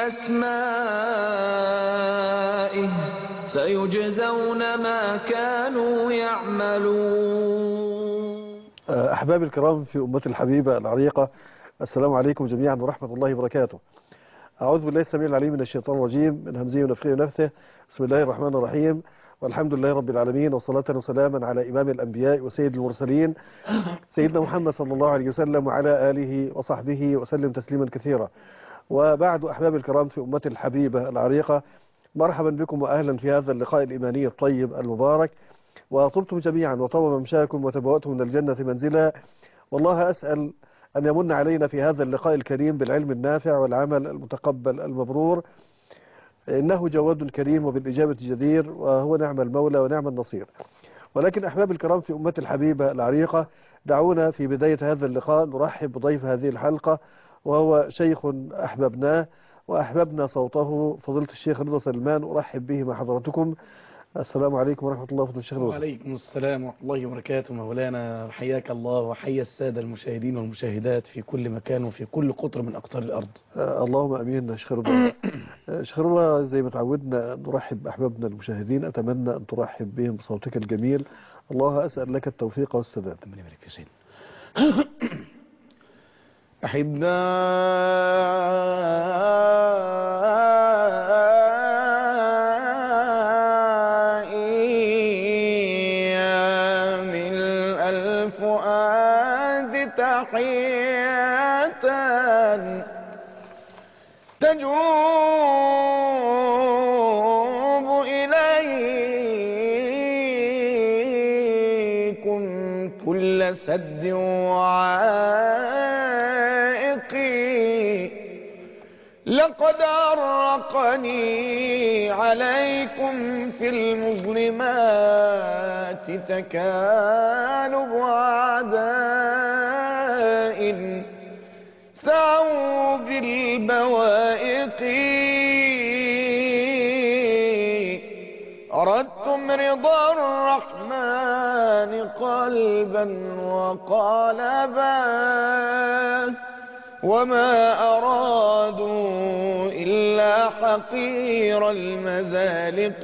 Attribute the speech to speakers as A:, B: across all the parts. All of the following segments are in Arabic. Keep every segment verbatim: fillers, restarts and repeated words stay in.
A: بأسمائه سيجزون ما كانوا يعملون.
B: أحبابي الكرام في أمتي الحبيبة العريقة، السلام عليكم جميعا ورحمة الله وبركاته. أعوذ بالله السميع العليم من الشيطان الرجيم من همزه ونفخه ونفثه. بسم الله الرحمن الرحيم، والحمد لله رب العالمين، وصلاة وسلاما على إمام الأنبياء وسيد المرسلين سيدنا محمد صلى الله عليه وسلم وعلى آله وصحبه وسلم تسليما كثيرا. وبعد أحبابي الكرام في أمتي الحبيبة العريقة، مرحبا بكم وأهلا في هذا اللقاء الإيماني الطيب المبارك. وطبتم جميعا وطاب ممشاكم وتبوأتم من الجنة منزلا، والله أسأل أن يمن علينا في هذا اللقاء الكريم بالعلم النافع والعمل المتقبل المبرور، إنه جواد كريم وبالإجابة جدير، وهو نعم المولى ونعم النصير. ولكن أحباب الكرام في أمة الحبيبة العريقة، دعونا في بداية هذا اللقاء نرحب بضيف هذه الحلقة، وهو شيخ أحببناه وأحببنا صوته، فضيلة الشيخ رضا سلمان. أرحب به مع حضراتكم. السلام عليكم ورحمة الله وبركاته الشيخ رضا.
C: وعليكم السلام ورحمة الله وبركاته مولانا، حياك الله وحيا السادة المشاهدين والمشاهدات في كل مكان وفي كل قطر من أقطار الأرض.
B: آه اللهم أمين يا شيخ رضا. شيخ رضا، زي ما تعودنا نرحب بأحبابنا المشاهدين، أتمنى أن ترحب بهم بصوتك الجميل. الله أسأل لك التوفيق والسداد.
C: من يبارك في سيدنا. أحبائي ملء الفؤاد تحية تجوب إليكم كل سد وعائق، لقد أرقني عليكم في المظلمات تكالب أعداء سعوا بالبوائق. أردتم رضا الرحمن قلبا وقالبا، وما أرادوا إلا حقير المزالق.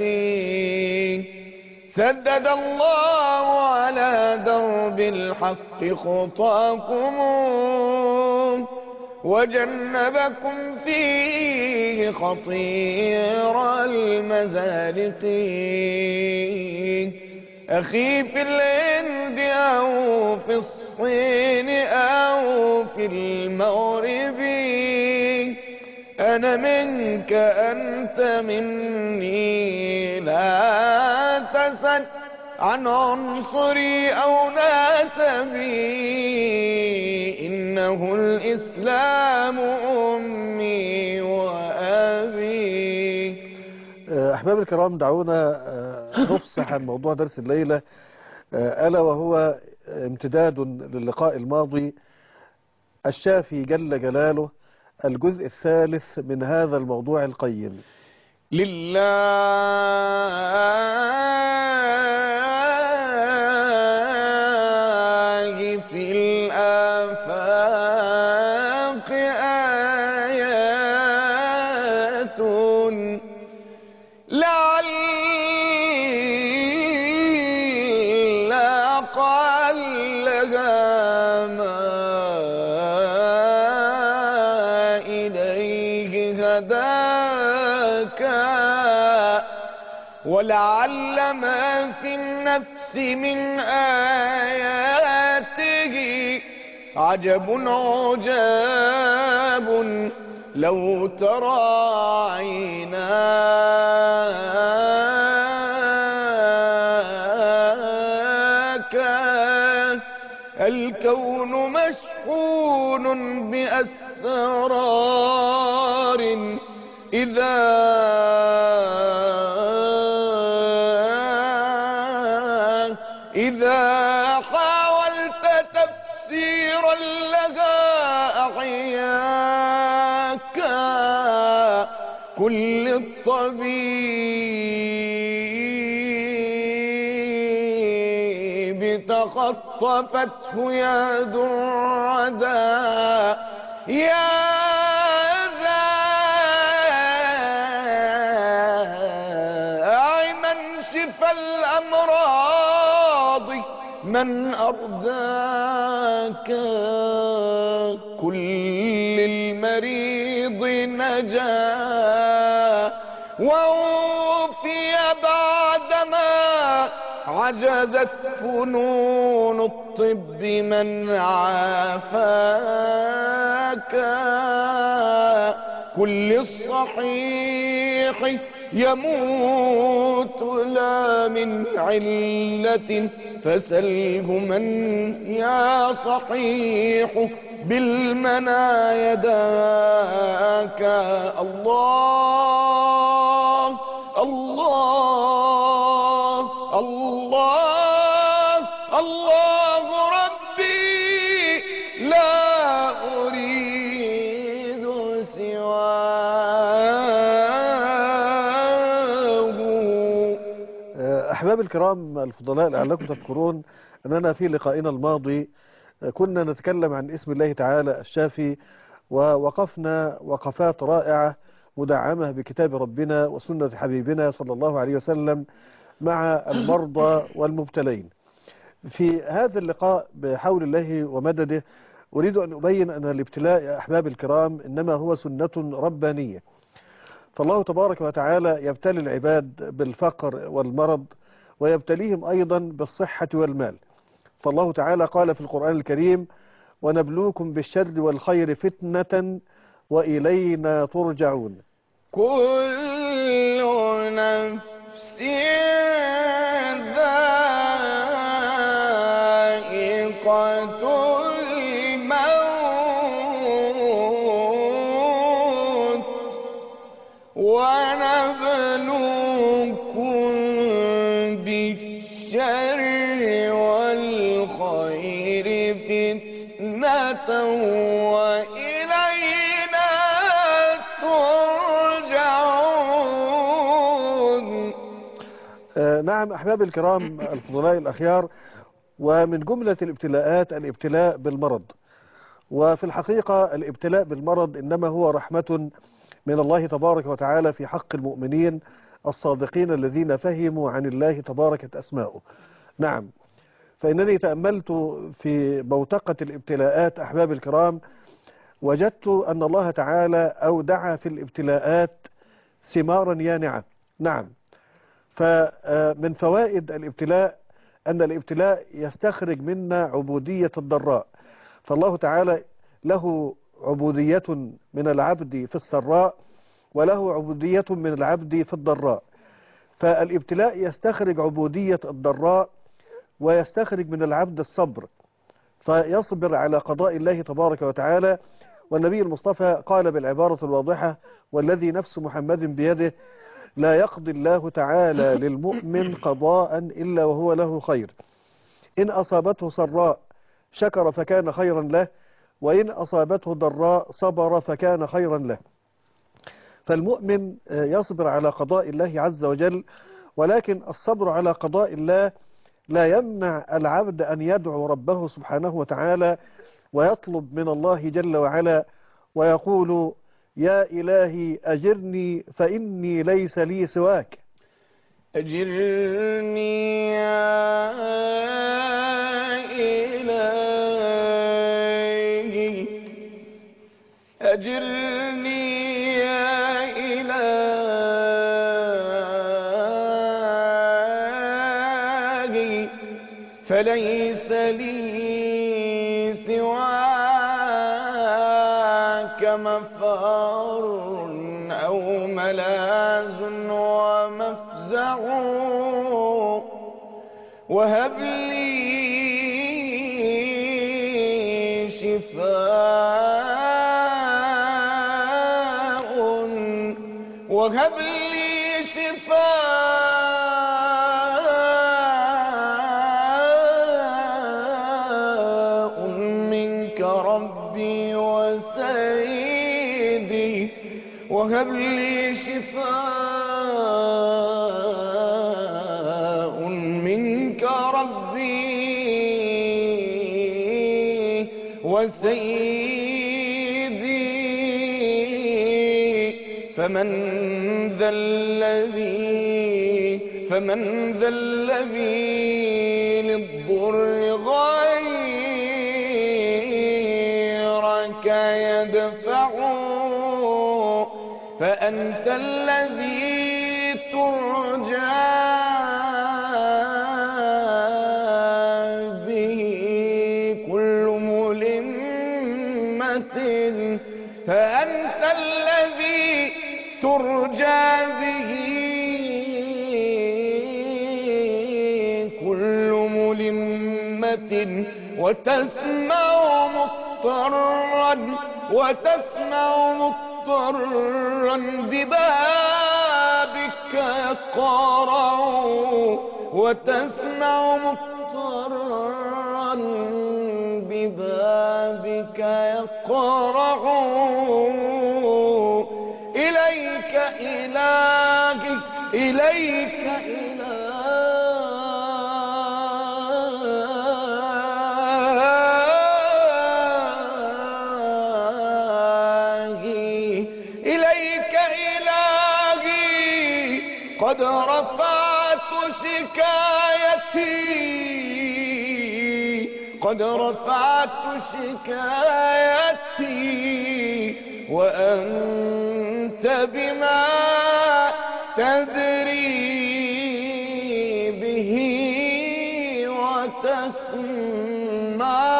C: سدد الله على درب الحق خطاكم وجنبكم فيه خطير المزالق. أخي في الهند أو في الصين أو في المغرب، أنا منك أنت مني، لا تسل عن عنصري أو نسبي، إنه الإسلام أمي وأبي.
B: أحباب الكرام، دعونا نفصح عن موضوع درس الليلة، ألا وهو امتداد للقاء الماضي، الشافي جل جلاله، الجزء الثالث من هذا الموضوع القيم.
C: لله في الآفاق آيات لعل قلها ما إليه هداك، ولعل ما في النفس من آياته عجب عجاب لو ترى عيناك. الكون مشحون بأسرار إذا إذا حاولت تفسيرا لها أحياك. كل الطبيب تخطفته يد الردى، يا ذا
A: الأمراض من أرضاك، كل المريض نجا ووفي بعدما عجزت فنون الطب من عافاك. كل الصحيح يموت لا من علة، فسله من يا صحيح بالمنى يداك. الله الله الله الله ربي لا أريد سواه.
B: أحباب الكرام الفضلاء، لعلكم تذكرون أننا في لقائنا الماضي كنا نتكلم عن اسم الله تعالى الشافي، ووقفنا وقفات رائعة مدعمة بكتاب ربنا وسنة حبيبنا صلى الله عليه وسلم مع المرضى والمبتلين. في هذا اللقاء بحول الله ومدده أريد أن أبين أن الابتلاء يا أحباب الكرام إنما هو سنة ربانية، فالله تبارك وتعالى يبتلي العباد بالفقر والمرض ويبتليهم أيضا بالصحة والمال. فالله تعالى قال في القرآن الكريم: ونبلوكم بالشر والخير فتنة وإلينا ترجعون.
A: كل نفس ذائقة الموت ونبلوكم بالشر والخير فتنة وإلينا ترجعون.
B: آه نعم أحباب الكرام الفضلاء الأخيار، ومن جملة الابتلاءات الابتلاء بالمرض. وفي الحقيقة الابتلاء بالمرض إنما هو رحمة من الله تبارك وتعالى في حق المؤمنين الصادقين الذين فهموا عن الله تبارك أسماؤه. نعم، فإنني تأملت في بوتقة الابتلاءات أحباب الكرام، وجدت أن الله تعالى أودع في الابتلاءات ثمارا يانعة. نعم، فمن فوائد الابتلاء أن الابتلاء يستخرج منا عبودية الضراء، فالله تعالى له عبودية من العبد في السراء وله عبودية من العبد في الضراء. فالابتلاء يستخرج عبودية الضراء ويستخرج من العبد الصبر، فيصبر على قضاء الله تبارك وتعالى. والنبي المصطفى قال بالعبارة الواضحة: والذي نفس محمد بيده لا يقضي الله تعالى للمؤمن قضاء إلا وهو له خير، إن أصابته سراء شكر فكان خيرا له، وإن أصابته ضراء صبر فكان خيرا له. فالمؤمن يصبر على قضاء الله عز وجل، ولكن الصبر على قضاء الله لا يمنع العبد أن يدعو ربه سبحانه وتعالى ويطلب من الله جل وعلا ويقول: يا إلهي أجرني فإني ليس لي سواك.
A: أجرني يا إلهي أجرني يا إلهي فليس لي سواك مفر أو ملاذ ومفزع، وهب لي شفاء وهب لي شفاء منك ربي وسيدي، وهب لي شفاء منك ربي وسيدي. فمن ذا الذي فمن ذا الذي للضر غيرك يدفعه فأنت الذي ترجى به كل ملمة فأنت الذي ترجى به كل ملمة وتسمع مضطرا وتسمع مضطرا ببابك يقرع وتسمع مضطرا ببابك يقرع إليك إلهي إليك إلهي إليك إلهي قد رفعت شكايتي قد رفعت شكايتي وأنت بما تدري به وتسمع.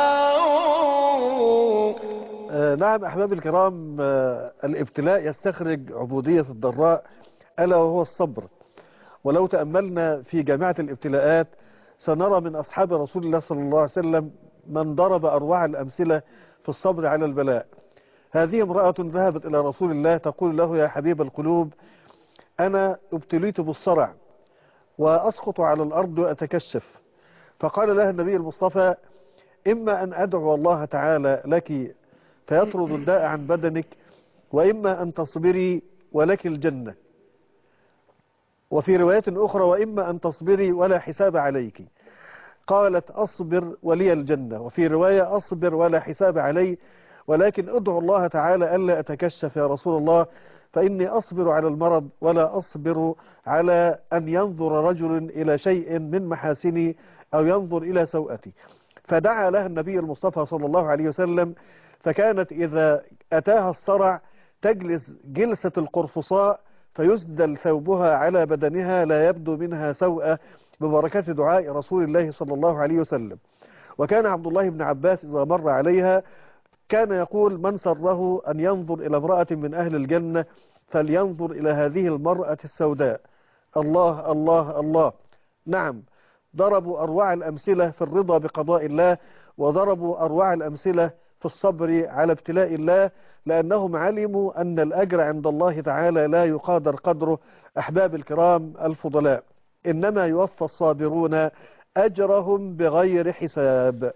B: آه نعم أحبابي الكرام، آه الابتلاء يستخرج عبودية الضراء ألا وهو الصبر. ولو تأملنا في جامعة الابتلاءات سنرى من أصحاب رسول الله صلى الله عليه وسلم من ضرب أروع الأمثلة في الصبر على البلاء. هذه امرأة ذهبت إلى رسول الله تقول له: يا حبيب القلوب، أنا ابتليت بالصرع وأسقط على الأرض وأتكشف. فقال لها النبي المصطفى: إما أن أدعو الله تعالى لك فيطرد الداء عن بدنك، وإما أن تصبري ولك الجنة. وفي رواية أخرى: وإما أن تصبري ولا حساب عليك. قالت: أصبر ولي الجنة. وفي رواية: أصبر ولا حساب علي، ولكن ادعو الله تعالى ألا أتكشف يا رسول الله، فإني أصبر على المرض ولا أصبر على أن ينظر رجل إلى شيء من محاسني أو ينظر إلى سوءتي. فدعا لها النبي المصطفى صلى الله عليه وسلم، فكانت إذا أتاها الصرع تجلس جلسة القرفصاء فيسدل ثوبها على بدنها لا يبدو منها سوءة ببركة دعاء رسول الله صلى الله عليه وسلم. وكان عبد الله بن عباس إذا مر عليها كان يقول: من سره أن ينظر إلى امرأة من أهل الجنة فلينظر إلى هذه المرأة السوداء. الله الله الله. نعم، ضربوا أروع الأمثلة في الرضا بقضاء الله، وضربوا أروع الأمثلة في الصبر على ابتلاء الله، لأنهم علموا أن الأجر عند الله تعالى لا يقادر قدره. أحباب الكرام الفضلاء، إنما يوفى الصابرون أجرهم بغير حساب.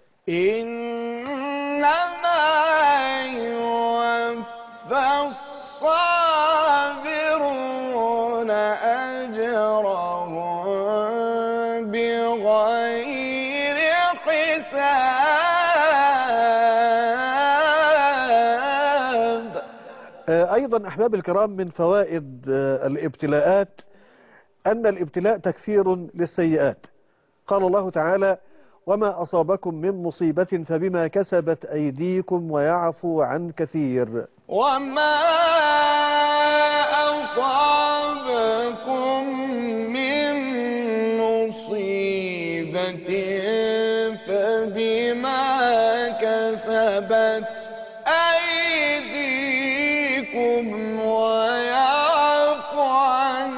A: إنما يوفى الصابرون أجرهم بغير حساب.
B: أيضا أحباب الكرام، من فوائد الابتلاءات أن الابتلاء تكفير للسيئات. قال الله تعالى: وما أصابكم من مصيبة فبما كسبت أيديكم ويعفو عن كثير.
A: وما أصابكم من مصيبة فبما كسبت أيديكم ويعفو عن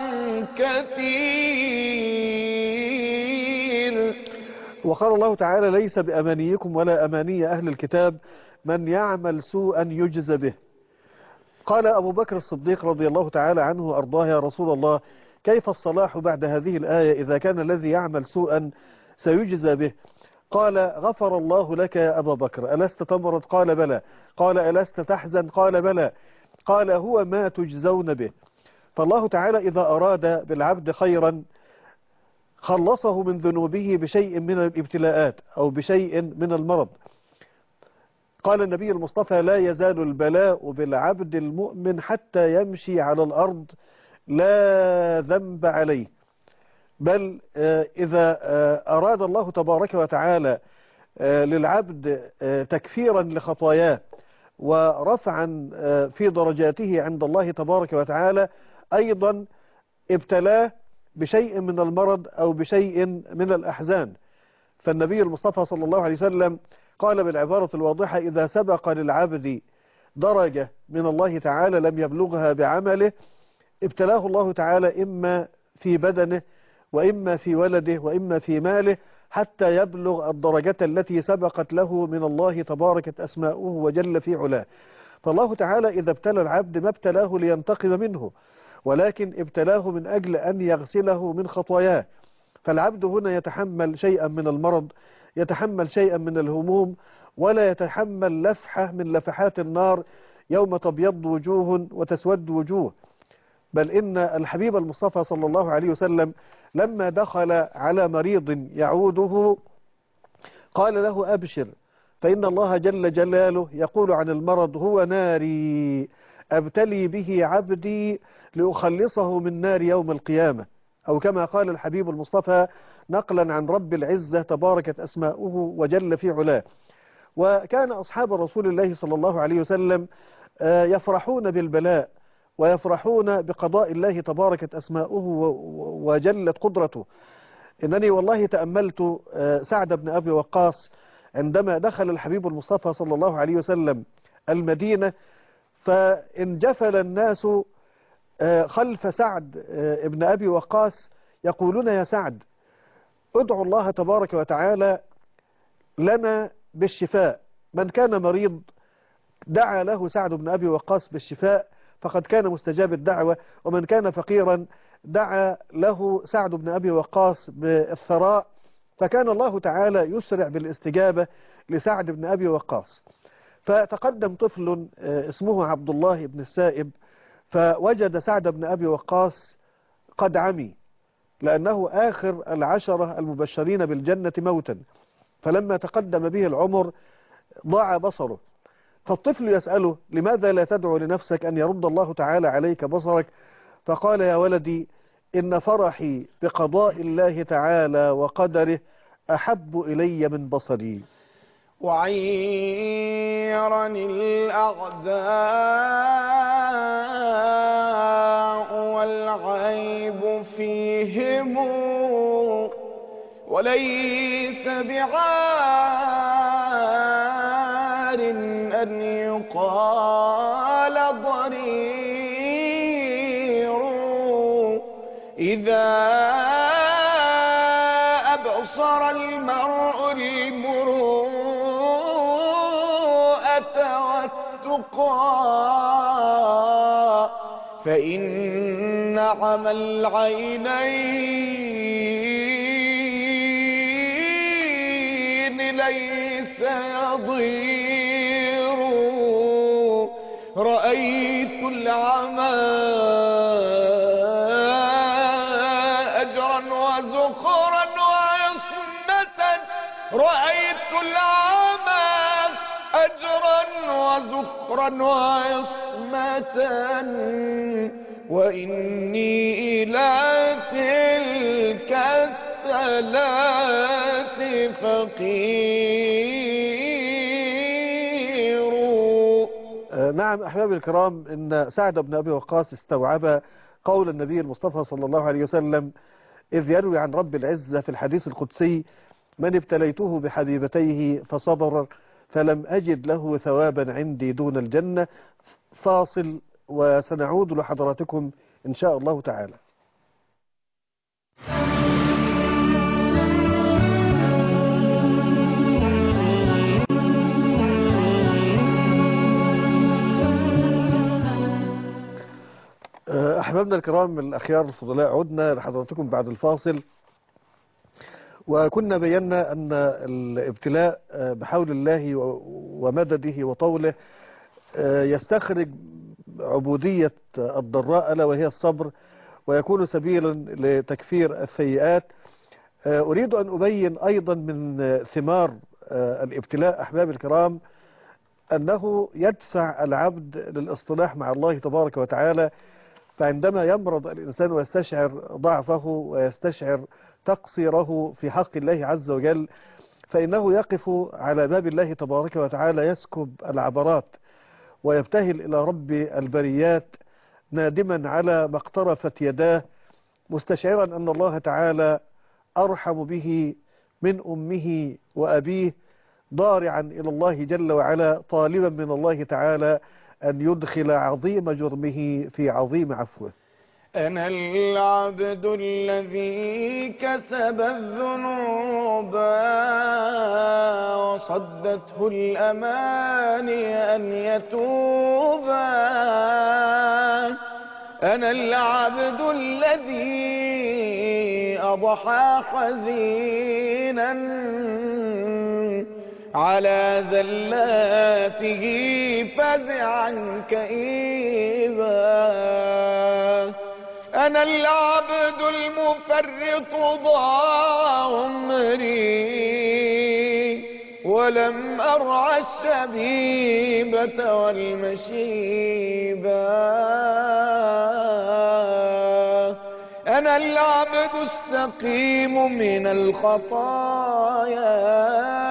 A: كثير.
B: وقال الله تعالى: ليس بأمانيكم ولا أماني أهل الكتاب، من يعمل سوءا يجز به. قال أبو بكر الصديق رضي الله تعالى عنه وأرضاه: يا رسول الله، كيف الصلاح بعد هذه الآية إذا كان الذي يعمل سوءا سيجزى به؟ قال: غفر الله لك يا أبا بكر، ألست تمرض؟ قال: بلى. قال: ألست تحزن؟ قال: بلى. قال: هو ما تجزون به. فالله تعالى إذا أراد بالعبد خيرا خلصه من ذنوبه بشيء من الابتلاءات أو بشيء من المرض. قال النبي المصطفى: لا يزال البلاء بالعبد المؤمن حتى يمشي على الأرض لا ذنب عليه. بل إذا أراد الله تبارك وتعالى للعبد تكفيرا لخطاياه ورفعا في درجاته عند الله تبارك وتعالى أيضا ابتلاه بشيء من المرض أو بشيء من الأحزان. فالنبي المصطفى صلى الله عليه وسلم قال بالعبارة الواضحة: إذا سبق للعبد درجة من الله تعالى لم يبلغها بعمله ابتلاه الله تعالى إما في بدنه وإما في ولده وإما في ماله حتى يبلغ الدرجة التي سبقت له من الله تباركت أسماؤه وجل في علاه. فالله تعالى إذا ابتلى العبد ما ابتلاه لينتقم منه، ولكن ابتلاه من أجل أن يغسله من خطاياه. فالعبد هنا يتحمل شيئا من المرض، يتحمل شيئا من الهموم، ولا يتحمل لفحة من لفحات النار يوم تبيض وجوه وتسود وجوه. بل إن الحبيب المصطفى صلى الله عليه وسلم لما دخل على مريض يعوده قال له: أبشر، فإن الله جل جلاله يقول عن المرض: هو ناري أبتلي به عبدي لأخلصه من نار يوم القيامة، أو كما قال الحبيب المصطفى نقلا عن رب العزة تباركت أسماؤه وجل في علاه. وكان أصحاب رسول الله صلى الله عليه وسلم يفرحون بالبلاء ويفرحون بقضاء الله تباركت أسماؤه وجلت قدرته. إنني والله تأملت سعد بن أبي وقاص عندما دخل الحبيب المصطفى صلى الله عليه وسلم المدينة، فانجفل الناس خلف سعد بن أبي وقاص يقولون: يا سعد، ادعو الله تبارك وتعالى لنا بالشفاء. من كان مريض دعا له سعد بن أبي وقاص بالشفاء فقد كان مستجاب الدعوة، ومن كان فقيرا دعا له سعد بن أبي وقاص بالثراء فكان الله تعالى يسرع بالاستجابة لسعد بن أبي وقاص. فتقدم طفل اسمه عبد الله بن السائب فوجد سعد بن أبي وقاص قد عمي، لأنه آخر العشرة المبشرين بالجنة موتا، فلما تقدم به العمر ضاع بصره. فالطفل يسأله: لماذا لا تدعو لنفسك أن يرد الله تعالى عليك بصرك؟ فقال: يا ولدي، إن فرحي بقضاء الله تعالى وقدره أحب إلي من بصري.
A: وعيرني الأعداء والعيب فيهم، وليس بعار أن يقال ضرير. إذا أبصر المرء المروءة والتقى فإن عمى العينين ليس يضير. رأيت العمى أجرا وزخرا وعصمة، رأيت العمى أجرا وزخرا وعصمة، وإني إلى تلك الثلاث فقير.
B: نعم أحبابي الكرام، إن سعد بن أبي وقاص استوعب قول النبي المصطفى صلى الله عليه وسلم إذ يروي عن رب العزة في الحديث القدسي: من ابتليته بحبيبتيه فصبر فلم أجد له ثوابا عندي دون الجنة. فاصل وسنعود لحضراتكم إن شاء الله تعالى. أحبابنا الكرام الأخيار الفضلاء، عدنا لحضراتكم بعد الفاصل، وكنا بينا أن الابتلاء بحول الله ومدده وطوله يستخرج عبودية الضراء ألا وهي الصبر، ويكون سبيلا لتكفير السيئات. أريد أن أبين أيضا من ثمار الابتلاء أحباب الكرام أنه يدفع العبد للاصطلاح مع الله تبارك وتعالى. فعندما يمرض الإنسان ويستشعر ضعفه ويستشعر تقصيره في حق الله عز وجل، فإنه يقف على باب الله تبارك وتعالى يسكب العبرات ويبتهل إلى رب البريات نادما على ما اقترفت يداه، مستشعرا أن الله تعالى أرحم به من أمه وأبيه، ضارعا إلى الله جل وعلا طالبا من الله تعالى أن يدخل عظيم جرمه في عظيم عفوه.
A: أنا العبد الذي كسب الذنوب وصدته الأماني أن يتوبا. أنا العبد الذي أضحى حزينا على زلاته فزعا كئيبا. أنا العبد المفرط ضاع عمري ولم أرعى الشبيبة والمشيبة. أنا العبد السقيم من الخطايا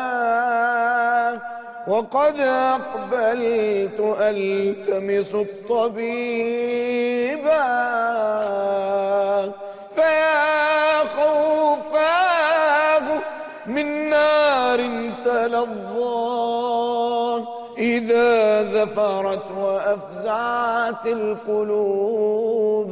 A: وقد أقبلت ألتمس الطبيبا. فيا خوفاه من نار تلظى إذا زفرت وأفزعت القلوب.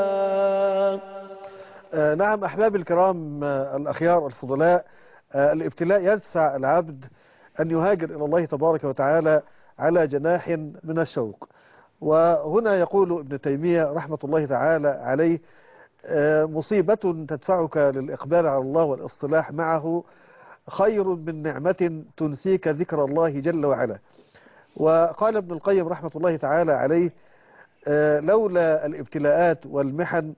B: آه نعم أحباب الكرام، آه الأخيار الفضلاء، آه الابتلاء يدفع العبد أن يهاجر إلى الله تبارك وتعالى على جناح من الشوق. وهنا يقول ابن تيمية رحمة الله تعالى عليه: آه مصيبة تدفعك للإقبال على الله والاصطلاح معه خير من نعمة تنسيك ذكر الله جل وعلا. وقال ابن القيم رحمة الله تعالى عليه: آه لولا الابتلاءات والمحن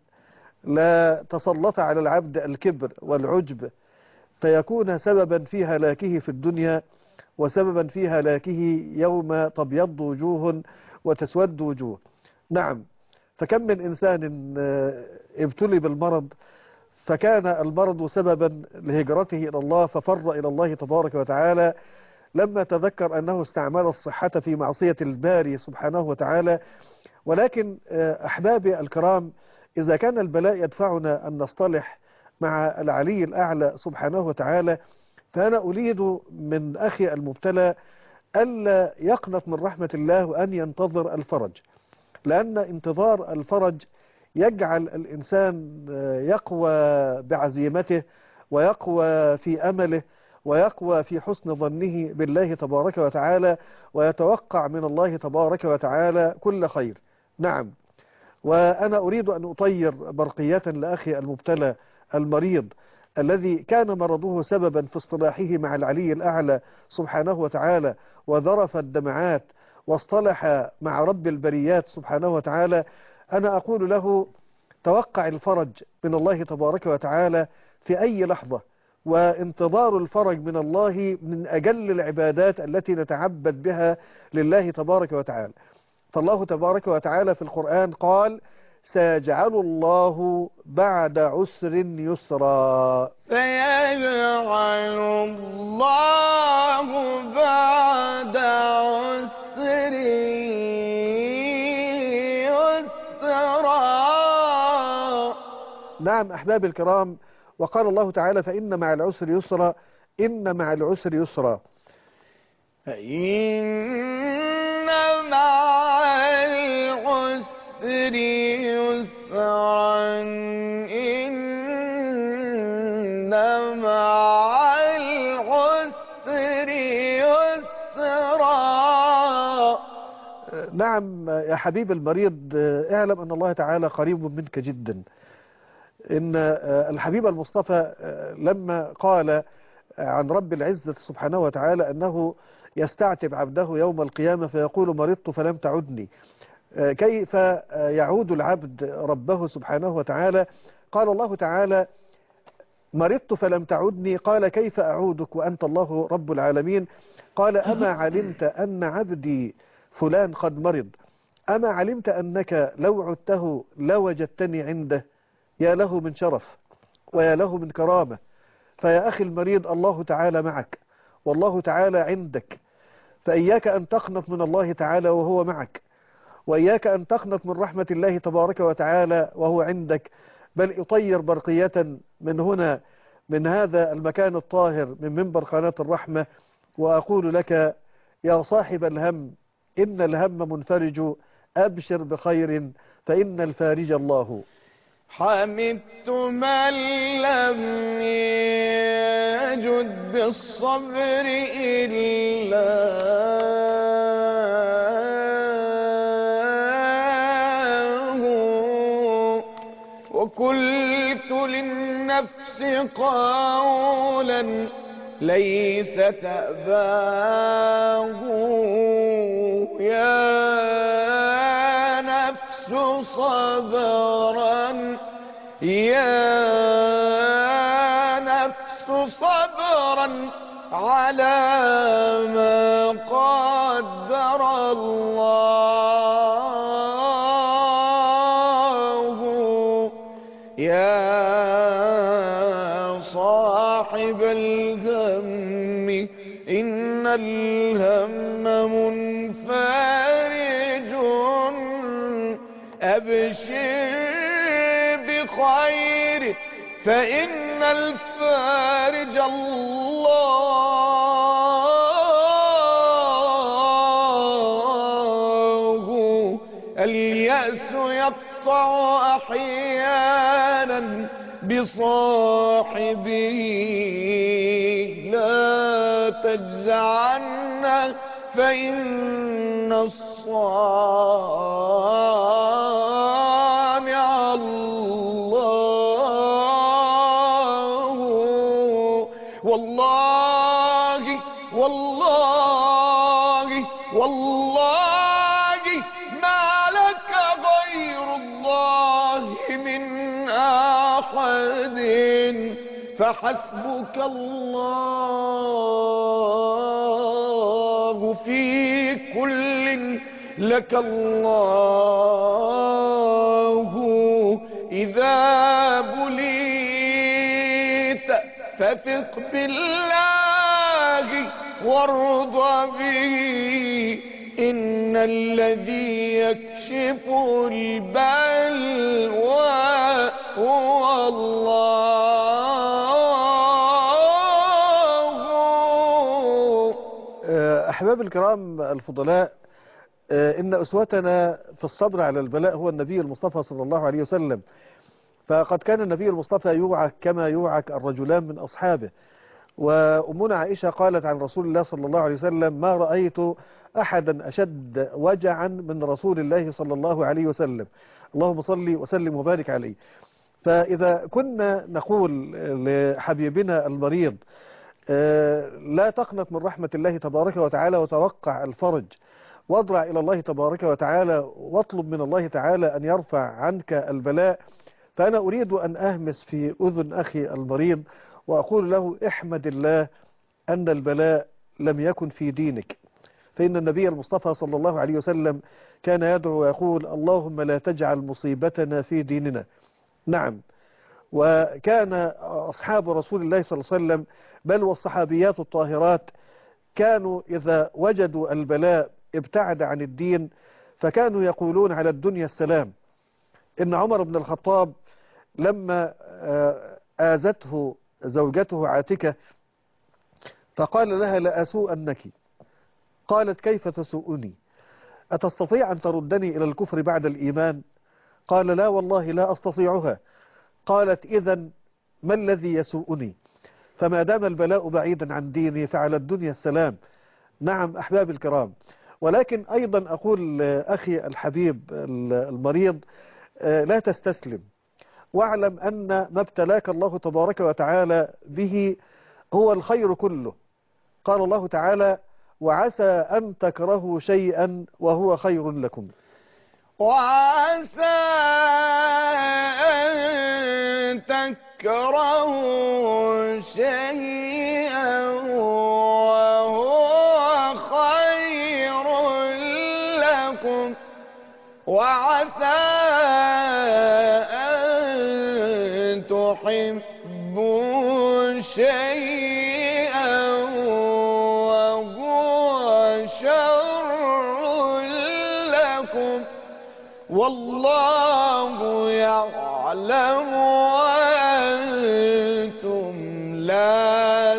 B: لا تسلط على العبد الكبر والعجب فيكون سببا في هلاكه في الدنيا وسببا في هلاكه يوم تبيض وجوه وتسود وجوه. نعم، فكم من إنسان ابتلي بالمرض فكان المرض سببا لهجرته إلى الله ففر إلى الله تبارك وتعالى لما تذكر أنه استعمل الصحة في معصية الباري سبحانه وتعالى. ولكن أحبابي الكرام، إذا كان البلاء يدفعنا أن نصطلح مع العلي الأعلى سبحانه وتعالى، فأنا أريد من أخي المبتلى ألا يقنط من رحمة الله وأن ينتظر الفرج، لأن انتظار الفرج يجعل الإنسان يقوى بعزيمته ويقوى في أمله ويقوى في حسن ظنه بالله تبارك وتعالى ويتوقع من الله تبارك وتعالى كل خير. نعم، وأنا أريد أن أطير برقية لأخي المبتلى المريض الذي كان مرضه سببا في اصطلاحه مع العلي الأعلى سبحانه وتعالى وذرف الدمعات واصطلح مع رب البريات سبحانه وتعالى. أنا أقول له: توقع الفرج من الله تبارك وتعالى في أي لحظة، وانتظار الفرج من الله من أجل العبادات التي نتعبد بها لله تبارك وتعالى. فالله تبارك وتعالى في القرآن قال: سيجعل الله بعد عسر يسرا.
A: سيجعل الله بعد عسر يسرا.
B: نعم أحبابي الكرام، وقال الله تعالى: فإن مع العسر يسرا، إن مع العسر يسرا.
A: فإن مع العسر يسرا، إن مع العسر يسرا.
B: نعم يا حبيب المريض، اعلم أن الله تعالى قريب منك جدا. إن الحبيب المصطفى لما قال عن رب العزة سبحانه وتعالى أنه يستعتب عبده يوم القيامة فيقول: مرضت فلم تعدني، كيف يعود العبد ربه سبحانه وتعالى؟ قال الله تعالى: مرضت فلم تعدني، قال: كيف أعودك وأنت الله رب العالمين؟ قال: أما علمت أن عبدي فلان قد مرض؟ أما علمت أنك لو عدته لوجدتني عنده؟ يا له من شرف ويا له من كرامة. فيا أخي المريض، الله تعالى معك والله تعالى عندك، فإياك أن تقنط من الله تعالى وهو معك، وإياك أن تقنط من رحمة الله تبارك وتعالى وهو عندك، بل اطير برقية من هنا، من هذا المكان الطاهر، من منبر قناة الرحمة، وأقول لك يا صاحب الهم إن الهم منفرج، أبشر بخير فإن الفارج الله.
A: حمدت من لم يجد بالصبر إلا هو، وقلت للنفس قولا ليس تأباه، يا نفس صبرا، يا نفس صبرا على ما قدر الله، يا صاحب الهم إن الهم منفرج، أبشر بخير فإن الفارج الله. اليأس يقطع أحيانا بصاحبه، لا تجزعن فإن الصانع الله. والله والله والله ما لك غير الله من أحد، فحسبك الله في كل، لك الله إذا بليت فثق بالله وارض به، إن الذي يكشف البلوى هو الله.
B: أحباب الكرام الفضلاء، إن أسوتنا في الصبر على البلاء هو النبي المصطفى صلى الله عليه وسلم، فقد كان النبي المصطفى يوعك كما يوعك الرجلان من أصحابه. وأمنا عائشة قالت عن رسول الله صلى الله عليه وسلم: ما رأيت أحدا أشد وجعا من رسول الله صلى الله عليه وسلم، اللهم صل وسلم وبارك عليه. فإذا كنا نقول لحبيبنا المريض لا تقنط من رحمة الله تبارك وتعالى وتوقع الفرج، واضرع إلى الله تبارك وتعالى واطلب من الله تعالى أن يرفع عنك البلاء، فأنا أريد أن أهمس في أذن أخي المريض وأقول له: احمد الله أن البلاء لم يكن في دينك، فإن النبي المصطفى صلى الله عليه وسلم كان يدعو ويقول: اللهم لا تجعل مصيبتنا في ديننا. نعم، وكان أصحاب رسول الله صلى الله عليه وسلم بل والصحابيات الطاهرات كانوا إذا وجدوا البلاء ابتعد عن الدين، فكانوا يقولون على الدنيا السلام. إن عمر بن الخطاب لما آذته زوجته عاتكة فقال لها: لا أسوءنك. قالت: كيف تسوءني؟ أتستطيع أن تردني إلى الكفر بعد الإيمان؟ قال: لا والله لا أستطيعها. قالت: إذن ما الذي يسوءني؟ فما دام البلاء بعيدا عن ديني فعلى الدنيا السلام. نعم أحباب الكرام، ولكن أيضا أقول أخي الحبيب المريض: لا تستسلم، واعلم أن ما ابتلاك الله تبارك وتعالى به هو الخير كله. قال الله تعالى: وعسى أن تكرهوا شيئا وهو خير لكم.
A: وعسى أن تكرهوا شيئا وهو خير لكم، تحب شيئا وهو شر لكم والله يعلم وأنتم لا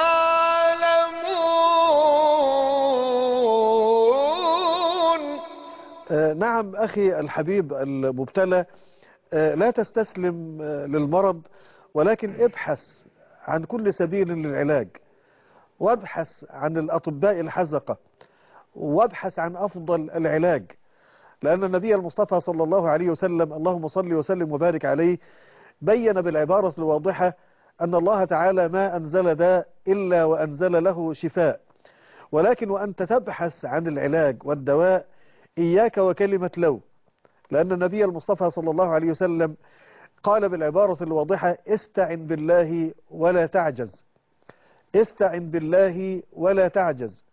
A: تعلمون.
B: آه، نعم أخي الحبيب المبتلى، آه، لا تستسلم آه، للمرض، ولكن ابحث عن كل سبيل للعلاج، وابحث عن الأطباء الحذقة، وابحث عن أفضل العلاج. لأن النبي المصطفى صلى الله عليه وسلم، اللهم صل وسلم وبارك عليه، بين بالعبارة الواضحة أن الله تعالى ما أنزل داء إلا وأنزل له شفاء. ولكن وأنت تبحث عن العلاج والدواء إياك وكلمة لو، لأن النبي المصطفى صلى الله عليه وسلم قال بالعبارة الواضحة: استعن بالله ولا تعجز، استعن بالله ولا تعجز.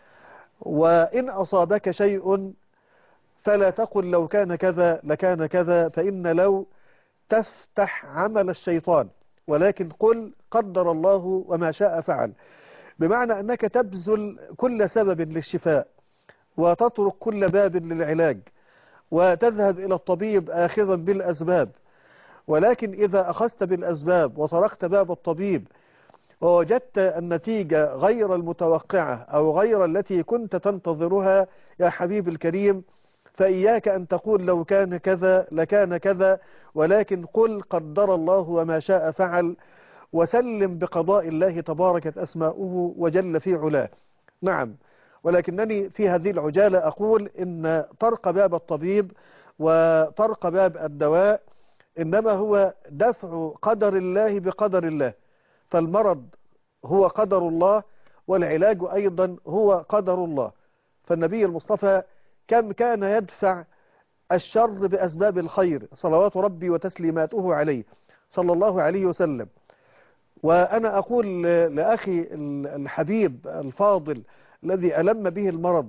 B: وإن أصابك شيء فلا تقل لو كان كذا لكان كذا، فإن لو تفتح عمل الشيطان، ولكن قل قدر الله وما شاء فعل. بمعنى أنك تبذل كل سبب للشفاء، وتترك كل باب للعلاج، وتذهب إلى الطبيب آخذا بالأسباب. ولكن إذا أخذت بالأسباب وطرقت باب الطبيب ووجدت النتيجة غير المتوقعة أو غير التي كنت تنتظرها يا حبيب الكريم، فإياك أن تقول لو كان كذا لكان كذا، ولكن قل قدر الله وما شاء فعل، وسلم بقضاء الله تباركت أسماؤه وجل في علاه. نعم، ولكنني في هذه العجالة أقول إن طرق باب الطبيب وطرق باب الدواء إنما هو دفع قدر الله بقدر الله، فالمرض هو قدر الله، والعلاج أيضا هو قدر الله. فالنبي المصطفى كم كان يدفع الشر بأسباب الخير، صلوات ربي وتسليماته عليه صلى الله عليه وسلم. وأنا أقول لأخي الحبيب الفاضل الذي ألم به المرض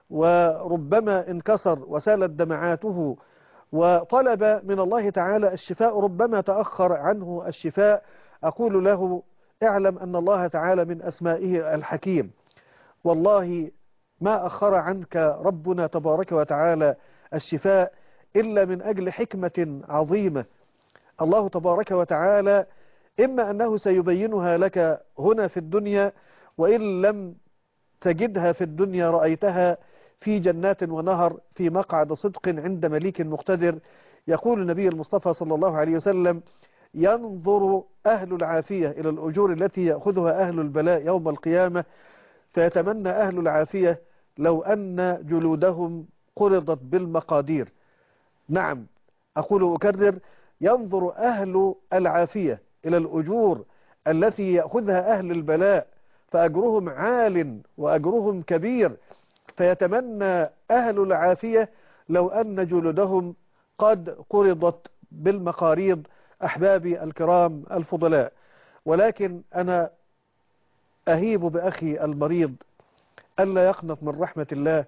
B: وربما انكسر وسالت دمعاته وطلب من الله تعالى الشفاء، ربما تأخر عنه الشفاء، أقول له: اعلم أن الله تعالى من أسمائه الحكيم، والله ما أخر عنك ربنا تبارك وتعالى الشفاء إلا من أجل حكمة عظيمة. الله تبارك وتعالى إما أنه سيبينها لك هنا في الدنيا، وإن لم تجدها في الدنيا رأيتها في جنات ونهر في مقعد صدق عند مليك مقتدر. يقول النبي المصطفى صلى الله عليه وسلم: ينظر أهل العافية إلى الأجور التي يأخذها أهل البلاء يوم القيامة، فيتمنى أهل العافية لو أن جلودهم قرضت بالمقادير. نعم، أقول أكرر: ينظر أهل العافية إلى الأجور التي يأخذها أهل البلاء، فأجرهم عال وأجرهم كبير، فيتمنى أهل العافية لو أن جلودهم قد قرضت بالمقاريض. أحبابي الكرام الفضلاء، ولكن أنا أهيب بأخي المريض ألا يقنط من رحمة الله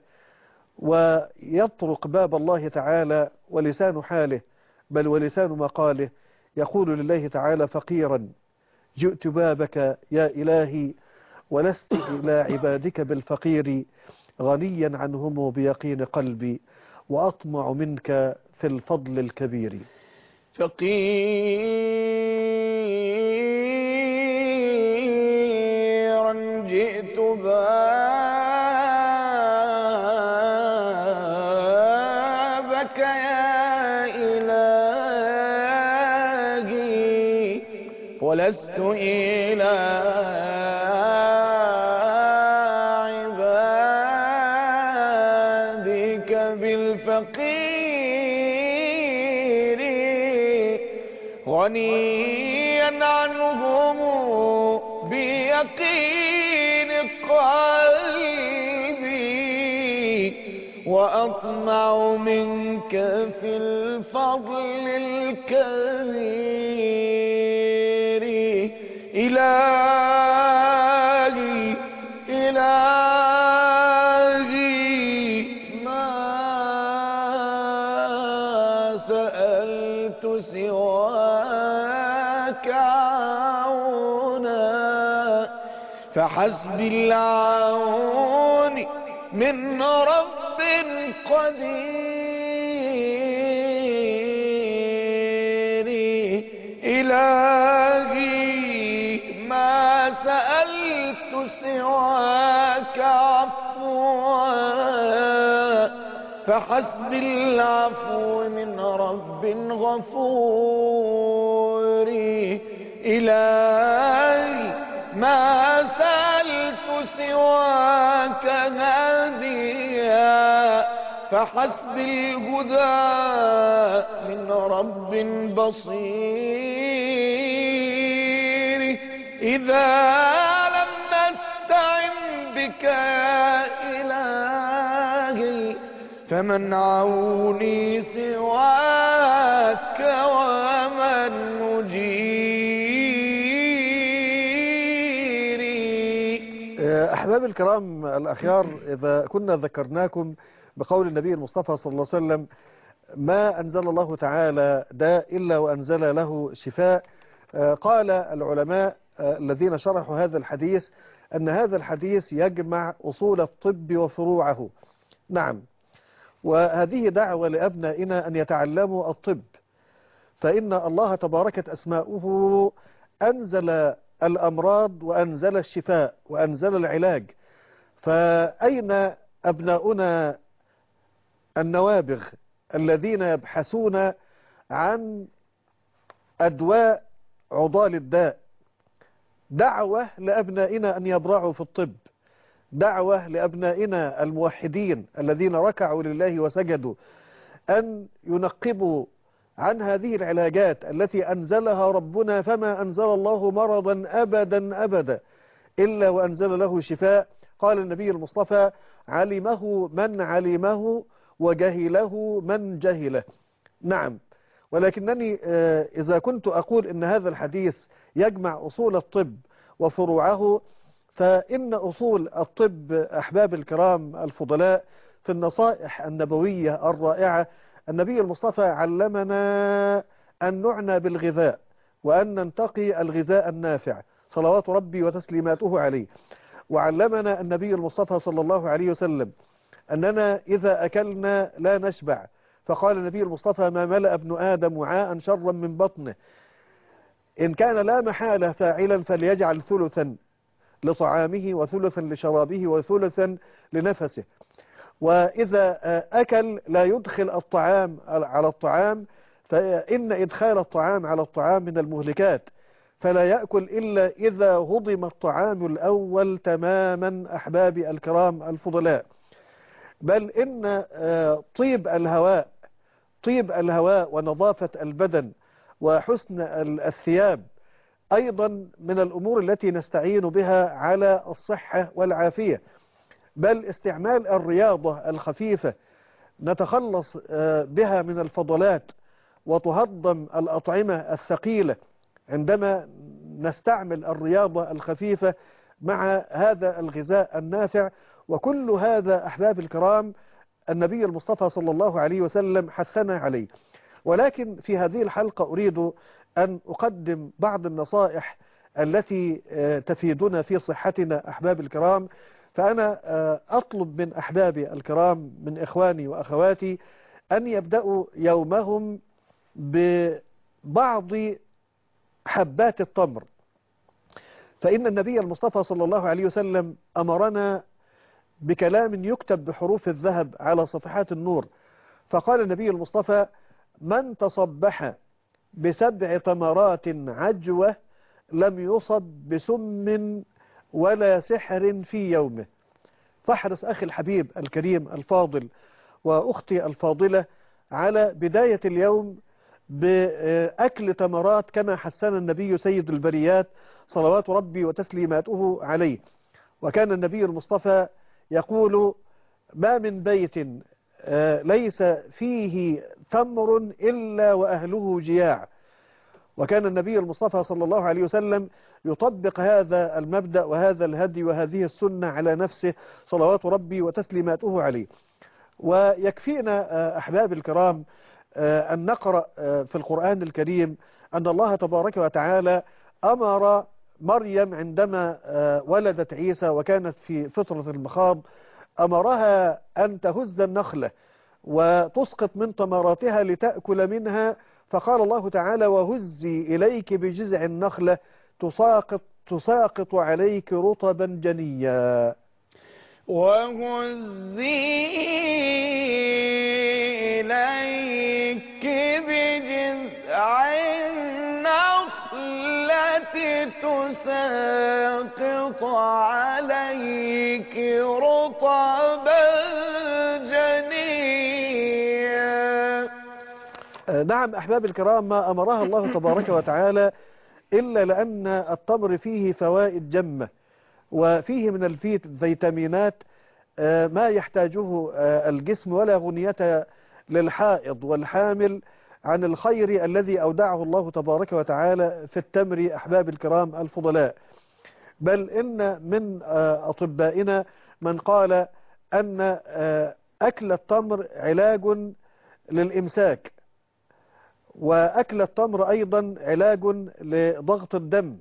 B: ويطرق باب الله تعالى، ولسان حاله بل ولسان مقاله يقول لله تعالى فقيرا: جئت بابك يا إلهي ولست إلى عبادك بالفقير، غنيا عنهم بيقين قلبي وأطمع منك في الفضل الكبير.
A: فقيرا جئت بابك يا إلهي ولست إلى عبادك بالفقير، غنيا عنهم بيقين قلبي وأطمع منك في الفضل الكبير. إلهي إلهي ما سألت سواك سواك عونا فحسبي العون من رب قدير. إلهي ما سألت سواك عفوا فحسبي العفو من رب غفور. إلهي ما سألت سواك هاديا فحسبي الهدى من رب بصير. إذا لم نستعن بك يا إلهي فمن عوني سواك ومن مجيري.
B: أحباب الكرام الأخيار، إذا كنا ذكرناكم بقول النبي المصطفى صلى الله عليه وسلم: ما أنزل الله تعالى داء إلا وأنزل له شفاء. قال العلماء الذين شرحوا هذا الحديث أن هذا الحديث يجمع أصول الطب وفروعه. نعم، وهذه دعوة لأبنائنا أن يتعلموا الطب، فإن الله تباركت أسماؤه أنزل الأمراض وأنزل الشفاء وأنزل العلاج. فأين أبناؤنا النوابغ الذين يبحثون عن أدواء عضال الداء؟ دعوة لأبنائنا أن يبرعوا في الطب، دعوة لأبنائنا الموحدين الذين ركعوا لله وسجدوا أن ينقبوا عن هذه العلاجات التي أنزلها ربنا. فما أنزل الله مرضا أبدا أبدا إلا وأنزل له شفاء. قال النبي المصطفى: علمه من علمه وجهله من جهله. نعم، ولكنني إذا كنت أقول إن هذا الحديث يجمع أصول الطب وفروعه، فإن أصول الطب أحباب الكرام الفضلاء في النصائح النبوية الرائعة. النبي المصطفى علمنا أن نعنى بالغذاء وأن ننتقي الغذاء النافع صلوات ربي وتسليماته عليه. وعلمنا النبي المصطفى صلى الله عليه وسلم أننا إذا أكلنا لا نشبع، فقال النبي المصطفى: ما ملأ ابن آدم وعاء شرا من بطنه، إن كان لا محالة فاعلا فليجعل ثلثا لطعامه وثلثا لشرابه وثلثا لنفسه. وإذا أكل لا يدخل الطعام على الطعام، فإن إدخال الطعام على الطعام من المهلكات، فلا يأكل إلا إذا هضم الطعام الأول تماما. أحبابي الكرام الفضلاء، بل إن طيب الهواء طيب الهواء ونظافة البدن وحسن الثياب أيضا من الأمور التي نستعين بها على الصحة والعافية. بل استعمال الرياضة الخفيفة نتخلص بها من الفضلات وتهضم الأطعمة الثقيلة عندما نستعمل الرياضة الخفيفة مع هذا الغذاء النافع. وكل هذا أحباب الكرام النبي المصطفى صلى الله عليه وسلم حثنا عليه. ولكن في هذه الحلقة أريد أن أقدم بعض النصائح التي تفيدنا في صحتنا أحباب الكرام. فأنا أطلب من أحبابي الكرام من إخواني وأخواتي أن يبدأوا يومهم ببعض حبات التمر. فإن النبي المصطفى صلى الله عليه وسلم أمرنا بكلام يكتب بحروف الذهب على صفحات النور. فقال النبي المصطفى: من تصبح بسبع تمرات عجوة لم يصب بسم ولا سحر في يومه. فاحرص أخي الحبيب الكريم الفاضل وأختي الفاضلة على بداية اليوم بأكل تمرات كما حسن النبي سيد البريات صلوات ربي وتسليماته عليه. وكان النبي المصطفى يقول: ما من بيت ليس فيه تمر إلا وأهله جياع. وكان النبي المصطفى صلى الله عليه وسلم يطبق هذا المبدأ وهذا الهدي وهذه السنة على نفسه صلوات ربي وتسليماته عليه. ويكفينا أحباب الكرام أن نقرأ في القرآن الكريم أن الله تبارك وتعالى أمر مريم عندما ولدت عيسى وكانت في فترة المخاض، أمرها أن تهز النخلة وتسقط من ثمراتها لتأكل منها، فقال الله تعالى: وهزي إليك بجذع النخلة تساقط تساقط عليك رطبا جنيا.
A: وهزي إليك بجذع النخلة تساقط عليك رطبا جنيا.
B: نعم أحباب الكرام، ما أمرها الله تبارك وتعالى إلا لأن التمر فيه فوائد جمة، وفيه من الفيتامينات ما يحتاجه الجسم، ولا غنية للحائض والحامل عن الخير الذي أودعه الله تبارك وتعالى في التمر أحباب الكرام الفضلاء. بل إن من أطبائنا من قال أن أكل التمر علاج للإمساك، وأكل التمر أيضا علاج لضغط الدم.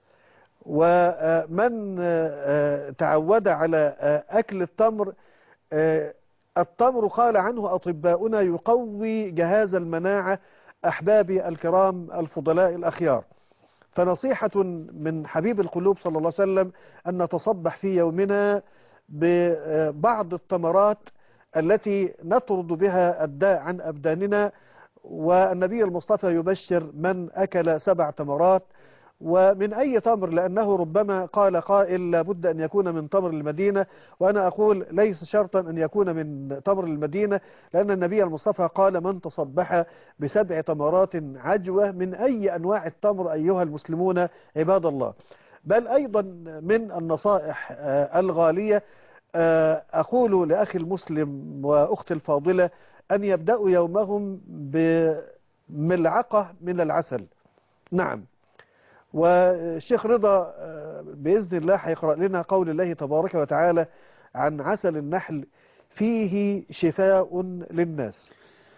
B: ومن تعود على أكل التمر، التمر قال عنه أطباؤنا يقوي جهاز المناعة أحبابي الكرام الفضلاء الأخيار. فنصيحة من حبيب القلوب صلى الله عليه وسلم أن نتصبح في يومنا ببعض التمرات التي نطرد بها الداء عن أبداننا. والنبي المصطفى يبشر من أكل سبع تمرات، ومن أي تمر، لأنه ربما قال قائل لابد أن يكون من تمر المدينة، وأنا أقول ليس شرطا أن يكون من تمر المدينة، لأن النبي المصطفى قال من تصبح بسبع تمرات عجوة من أي أنواع التمر أيها المسلمون عباد الله. بل أيضا من النصائح الغالية أقول لأخي المسلم وأختي الفاضلة أن يبدأوا يومهم بملعقة من العسل. نعم، والشيخ رضا بإذن الله هيقرأ لنا قول الله تبارك وتعالى عن عسل النحل: فيه شفاء للناس.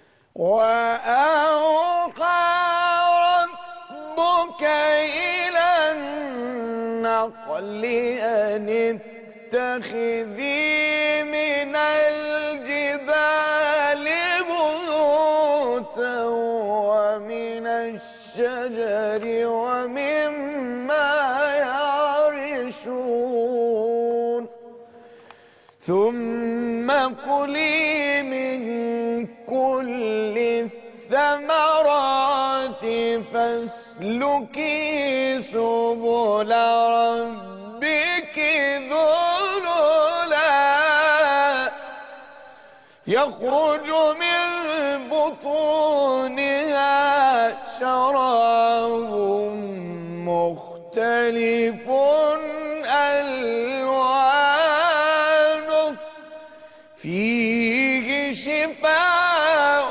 A: وأوحى ربك إلى النحل أن اتخذي من الجبال بيوتا ومن الشجر ومما يعرشون ثم كلي من كل الثمرات فاسلكي سبل ربك ذللا يخرج من بطونها شراب مختلف ألوانه فيه شفاء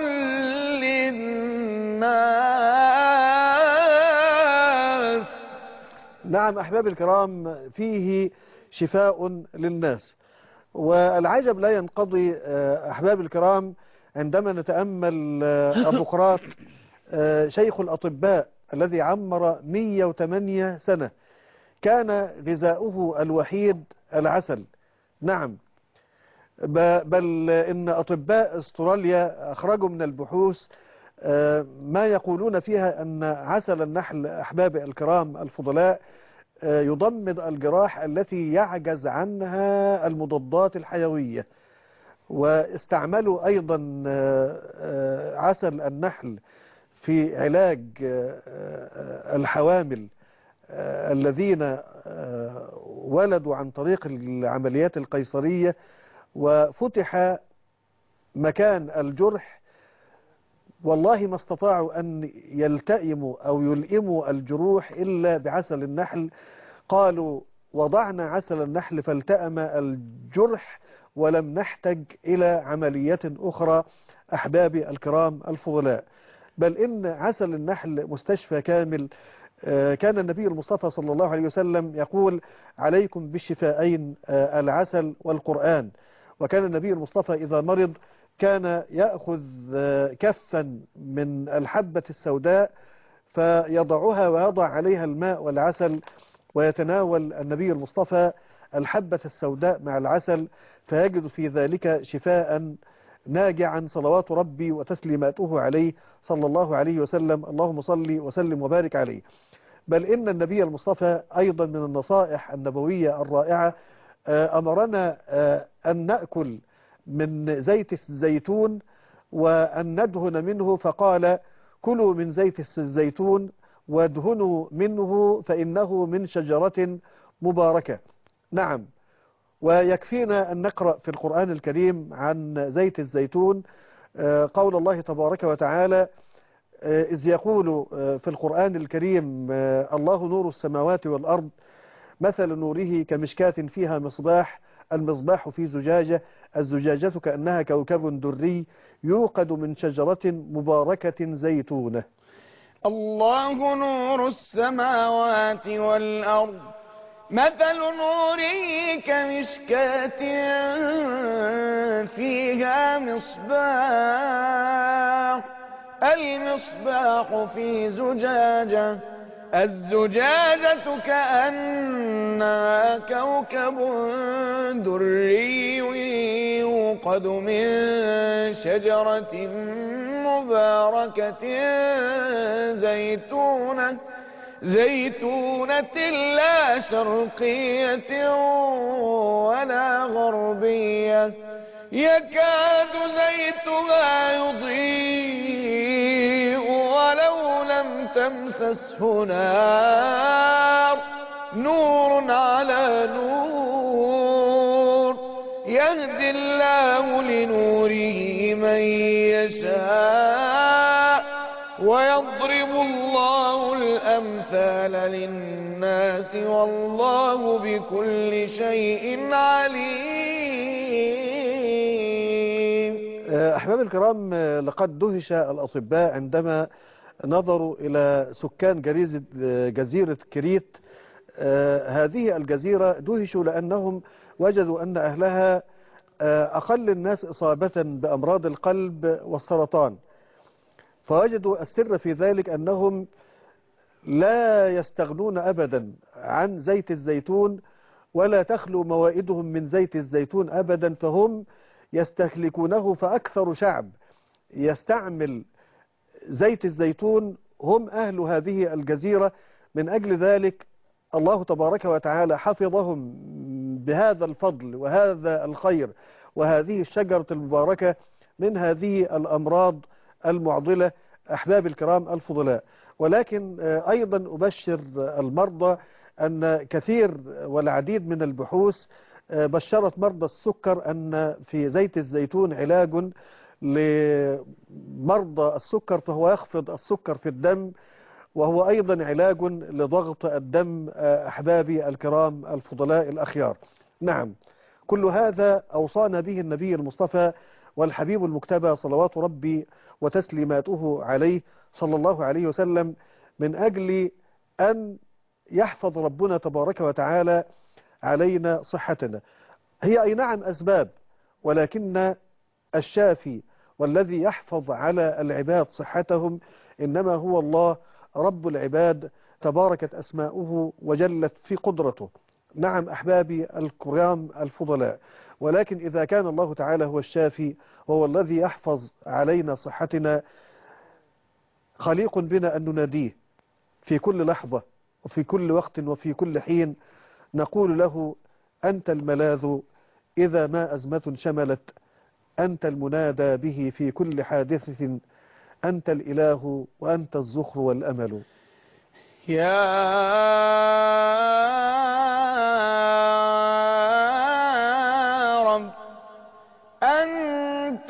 A: للناس.
B: نعم أحباب الكرام، فيه شفاء للناس. والعجب لا ينقضي أحباب الكرام عندما نتأمل أبوقراط شيخ الأطباء الذي عمر مئة وثمانية سنة كان غذاؤه الوحيد العسل. نعم، بل إن أطباء استراليا أخرجوا من البحوث ما يقولون فيها أن عسل النحل أحباب الكرام الفضلاء يضمد الجراح التي يعجز عنها المضادات الحيوية. واستعملوا أيضا عسل النحل في علاج الحوامل الذين ولدوا عن طريق العمليات القيصرية، وفتح مكان الجرح، والله ما استطاعوا أن يلتئموا أو يلئموا الجروح إلا بعسل النحل. قالوا وضعنا عسل النحل فالتأم الجرح ولم نحتج إلى عملية أخرى أحبابي الكرام الفضلاء. بل إن عسل النحل مستشفى كامل. كان النبي المصطفى صلى الله عليه وسلم يقول عليكم بالشفاءين العسل والقرآن. وكان النبي المصطفى إذا مرض كان يأخذ كفا من الحبة السوداء فيضعها ويضع عليها الماء والعسل، ويتناول النبي المصطفى الحبة السوداء مع العسل فيجد في ذلك شفاء ناجعا، صلوات ربي وتسليماته عليه صلى الله عليه وسلم. اللهم صل وسلم وبارك عليه. بل إن النبي المصطفى أيضا من النصائح النبوية الرائعة أمرنا أن نأكل من زيت الزيتون وأن ندهن منه، فقال: كلوا من زيت الزيتون وادهنوا منه فإنه من شجرة مباركة. نعم، ويكفينا أن نقرأ في القرآن الكريم عن زيت الزيتون قول الله تبارك وتعالى إذ يقول في القرآن الكريم: الله نور السماوات والأرض مثل نوره كمشكاة فيها مصباح، المصباح في زجاجة، الزجاجة كأنها كوكب دري يوقد من شجرة مباركة زيتونة.
A: الله نور السماوات والأرض مثل نوره كمشكاة فيها مصباح، المصباح في زجاجة، الزجاجة كأنها كوكب دري يوقد من شجرة مباركة زيتونة زيتونة لا شرقية ولا غربية يكاد زيتها يضيء ولو لم تمسسه نار، نور على نور، يهدي الله لنوره من يشاء ويضرب الله الأمثال للناس والله بكل شيء عليم.
B: أحباب الكرام، لقد دهش الأطباء عندما نظروا إلى سكان جزيرة كريت. هذه الجزيرة دهشوا لأنهم وجدوا أن أهلها أقل الناس إصابة بأمراض القلب والسرطان، فوجدوا السر في ذلك أنهم لا يستغنون أبدا عن زيت الزيتون ولا تخلو موائدهم من زيت الزيتون أبدا، فهم يستهلكونه. فأكثر شعب يستعمل زيت الزيتون هم أهل هذه الجزيرة. من أجل ذلك الله تبارك وتعالى حفظهم بهذا الفضل وهذا الخير وهذه الشجرة المباركة من هذه الأمراض المعضلة. أحباب الكرام الفضلاء، ولكن أيضا أبشر المرضى أن كثير والعديد من البحوث بشرت مرضى السكر أن في زيت الزيتون علاج لمرضى السكر، فهو يخفض السكر في الدم، وهو أيضا علاج لضغط الدم. أحبابي الكرام الفضلاء الأخيار، نعم، كل هذا أوصانا به النبي المصطفى والحبيب المجتبى صلوات ربي وتسليماته عليه صلى الله عليه وسلم، من أجل أن يحفظ ربنا تبارك وتعالى علينا صحتنا. هي أي نعم أسباب، ولكن الشافي والذي يحفظ على العباد صحتهم إنما هو الله رب العباد، تباركت أسماؤه وجلت في قدرته. نعم أحبابي الكرام الفضلاء، ولكن إذا كان الله تعالى هو الشافي وهو الذي يحفظ علينا صحتنا، خليق بنا أن نناديه في كل لحظة وفي كل وقت وفي كل حين، نقول له: أنت الملاذ إذا ما أزمة شملت، أنت المنادى به في كل حادثة، أنت الإله وأنت الزخر والأمل.
A: يا رب أنت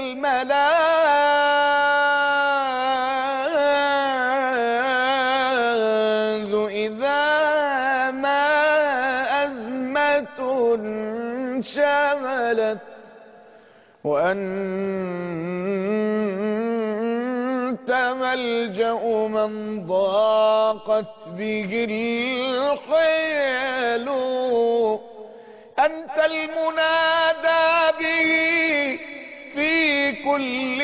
A: الملاذ إذا ما أزمة شملت، وأنت ملجأ من ضاقت به الحيل، أنت المنادى به في كل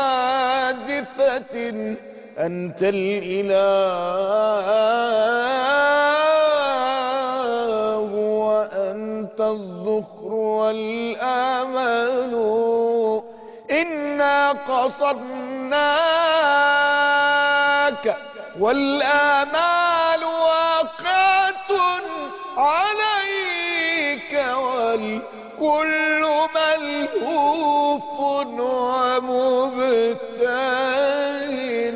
A: حادثة أنت الإله وأنت الذخر والآمال. إنا قصدناك والآمال واقعة عليك والكل ملهوف ومبتهل.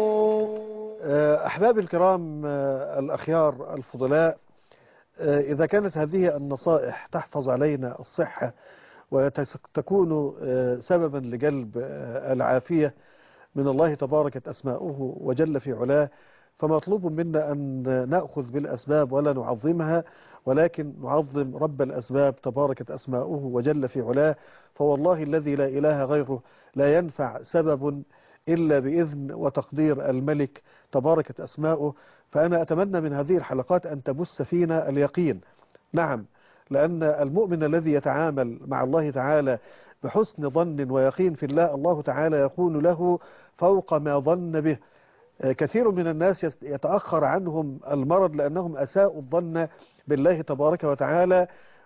B: أحبابي الكرام الأخيار الفضلاء، إذا كانت هذه النصائح تحفظ علينا الصحة وتكون سببا لجلب العافية من الله تبارك أسماؤه وجل في علاه، فمطلوب منا أن نأخذ بالأسباب ولا نعظمها، ولكن نعظم رب الأسباب تبارك أسماؤه وجل في علاه. فوالله الذي لا إله غيره لا ينفع سبب إلا بإذن وتقدير الملك تبارك أسماؤه. فأنا أتمنى من هذه الحلقات أن تبث فينا اليقين. نعم، لأن المؤمن الذي يتعامل مع الله تعالى بحسن ظن ويقين في الله، الله تعالى يقول له فوق ما ظن به. كثير من الناس يتأخر عنهم المرض لأنهم أساءوا الظن بالله تبارك وتعالى،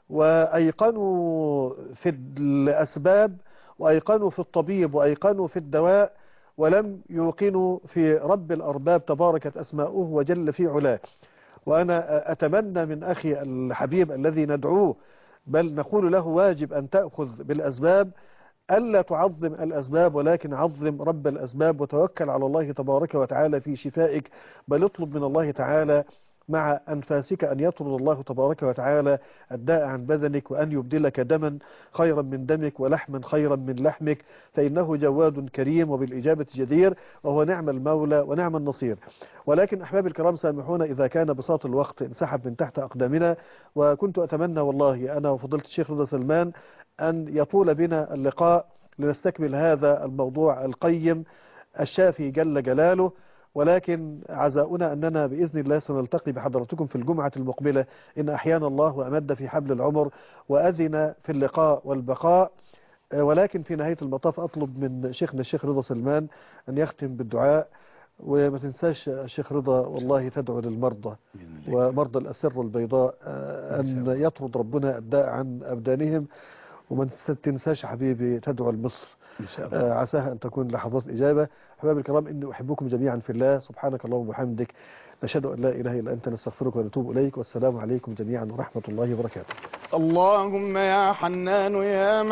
B: وأيقنوا في الأسباب وأيقنوا في الطبيب وأيقنوا في الدواء، ولم يوقنوا في رب الأرباب تبارك أسماؤه وجل في علاه. وأنا أتمنى من أخي الحبيب الذي ندعوه، بل نقول له واجب أن تأخذ بالأسباب، ألا تعظم الأسباب ولكن عظم رب الأسباب وتوكل على الله تبارك وتعالى في شفائك. بل اطلب من الله تعالى مع أنفاسك أن يطرد الله تبارك وتعالى الداء عن بدنك، وأن يبدلك دما خيرا من دمك ولحما خيرا من لحمك، فإنه جواد كريم وبالإجابة جدير، وهو نعم المولى ونعم النصير. ولكن أحبابي الكرام سامحونا إذا كان بساط الوقت انسحب من تحت أقدامنا، وكنت أتمنى والله أنا وفضيلة الشيخ رضا سلمان أن يطول بنا اللقاء لنستكمل هذا الموضوع القيم الشافي جل جلاله. ولكن عزاؤنا أننا بإذن الله سنلتقي بحضرتكم في الجمعة المقبلة إن أحيانا الله وأمد في حبل العمر وأذن في اللقاء والبقاء. ولكن في نهاية المطاف أطلب من شيخنا الشيخ رضا سلمان أن يختم بالدعاء. وما تنساش الشيخ رضا والله تدعو للمرضى ومرضى الأسر البيضاء أن يطرد ربنا الداء عن أبدانهم. وما تنساش حبيبي تدعو لمصر، عساها أن تكون لحظات إجابة. أحبابي الكرام، إني أحبكم جميعا في الله. سبحانك اللهم وبحمدك، نشهد أن لا إله إلا أنت، نستغفرك ونتوب إليك، والسلام عليكم جميعا ورحمة الله وبركاته.
A: اللهم يا حنان يا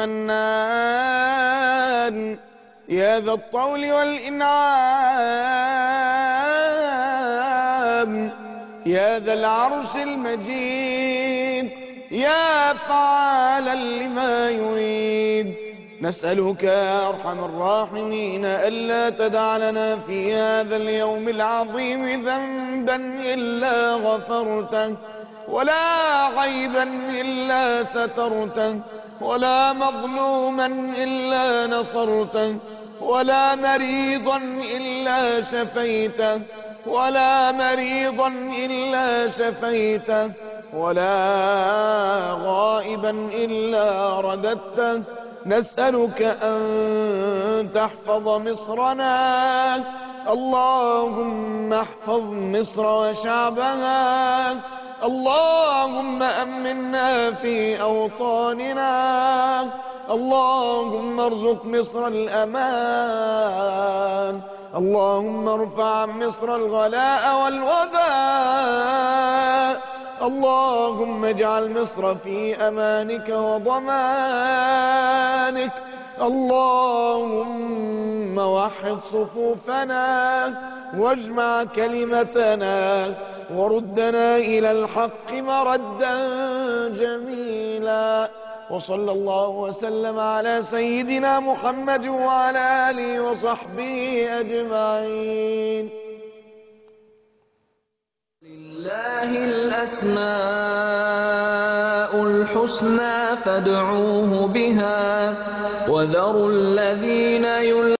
A: منان يا ذا الطول والإنعام يا ذا العرش المجيد يا فعالا لما يريد، نسألك يا أرحم الراحمين ألا تدع لنا في هذا اليوم العظيم ذنبا إلا غفرته، ولا عيبا إلا سترته، ولا مظلوما إلا نصرته، ولا مريضا إلا شفيته، ولا مريضا إلا شفيته، ولا غائبا إلا رددته. نسألك أن تحفظ مصرنا، اللهم احفظ مصر وشعبها، اللهم أمنا في أوطاننا، اللهم ارزق مصر الأمان، اللهم ارفع عن مصر الغلاء والوباء، اللهم اجعل مصر في أمانك وضمانك، اللهم وحد صفوفنا واجمع كلمتنا وردنا إلى الحق مردا جميلا. وصلى الله وسلم على سيدنا محمد وعلى آله وصحبه أجمعين.
D: لله الأسماء الحسنى فادعوه بها وذروا الذين يلحدون